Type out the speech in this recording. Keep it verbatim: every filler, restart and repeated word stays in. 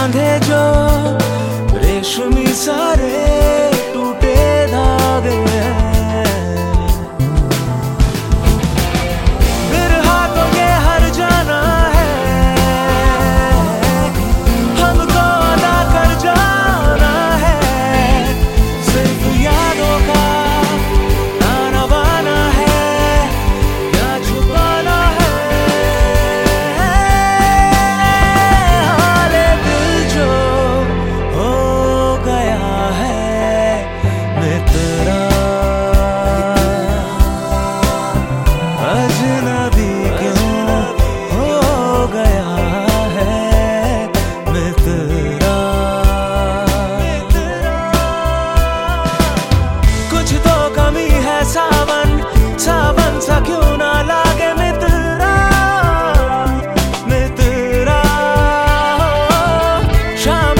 बांधे जो रेशमी सारे टूटे धागे बिरहा तो ये हर जाना है, हमको अदा कर जाना है। सिर्फ यादों का ताना बाना है, क्या छुपाना है। हाले दिल जो हो गया है मित्रा, अजनबी क्यों हो गया है मित्रा। कुछ तो कमी है सावन, सावन सा क्यों ना लागे मित्रा, मित्रा। शाम